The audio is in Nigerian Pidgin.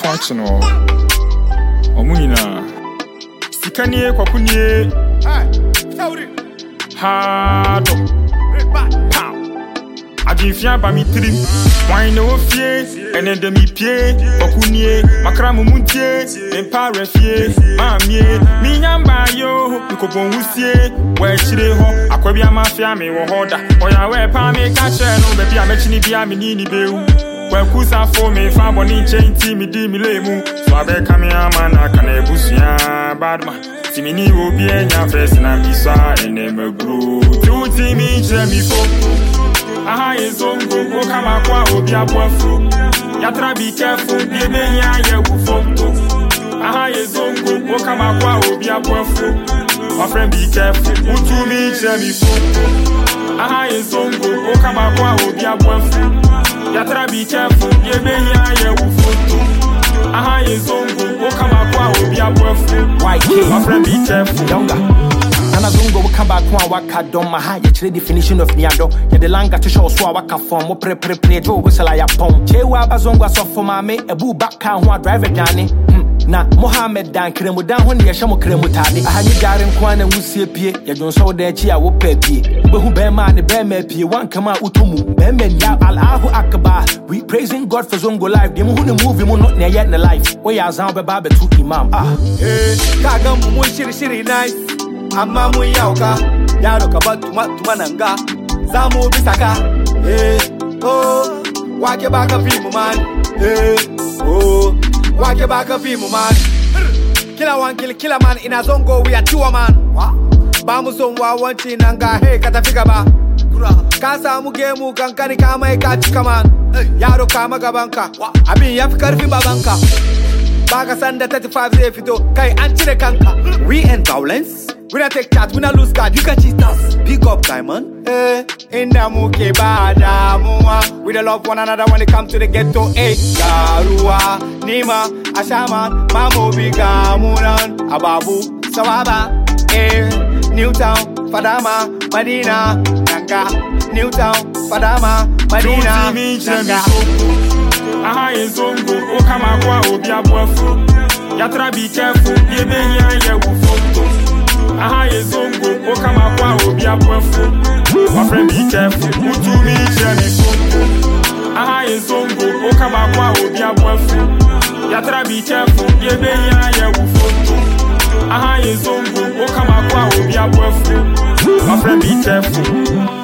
function Omunina Sikanie kwakunye Hado Pow Adifia ba mi trim Wine no fie Ene de mi pie Kwakunye Makramu muntie Mempa refie Mamie Minyamba yo Nkobon wusie Wechire ho Akwabia mafia me wo hoda Oya we pa me kache no Baby amechini bia me nini bewu Wekusa for me fa boni chenti mi di mi lemu So abe kame amana kana ebusia badman Timini obi enya first na bisa ene megro Tuti mi je mi foko Aha ezongo o kama kwa obi abwafo Yatra be careful ye benya ye wu foto Aha ezongo o kama kwa obi abwafo My friend be careful utu mi je mi foko Aha ezongo o kama kwa obi abwafo Yatra be careful, ye benya ye wu foto. Aha ye zongo, o kama kwa obi abwefo. My friend be careful, younger. Nana zongo will come back one waka don my high the definition of niado. Ya the langa to show so waka form, mo pre jo whistle ya pom. Chewa bazongo so for mame, a boo back can one driver Johnny. Na Mohammed dan kremu dan ho ne ye hye kremu tade ahani gare nkwa na wusie pie ye jon so da chi a wo pa pie behu be ma ne be ma pie wan kama utomu be men ya Allahu akbar we praising God for zongo life dem hu ne movie mu not na yet na life we ya zan be ba be tu imam ka ga mu shiri nice amma mu yauka yaro ka ba tuma nanga zamu bisaka oh wake baka fi mu man oh wake back up him man. Killer one killer man in a zongo we are two man. Bamu somwa wanchi nanga hey katafika ba. Kasa mu gemu kankani kama ikachika man. Yaro kama gabanka. Abi yafi karfi babanka. Baga sanda 35 zai fito kai an cire kanka. We end violence. We don't take chat, we don't lose card, you can cheat us. Pick up diamond. Inda muke bada muwa. We don't love one another when it comes to the ghetto. Garua, Nima, Ashaman, Mamo Biga, Muran, Ababu, Sawaba, Newtown, Fadama, Madina, Nanga, Newtown, Fadama, Madina, Nanga. Aha ezongo, o kama kwa obi abwefo. Yatra be careful, ye benya ye wu foto. Aha ezongo, o kama kwa obi abwefo. My friend be careful, utu mi je mi foto. Aha ezongo, o kama kwa obi abwefo. Yatra be careful, ye benya ye wu foto. Aha ezongo, o kama kwa obi abwefo. My friend be careful.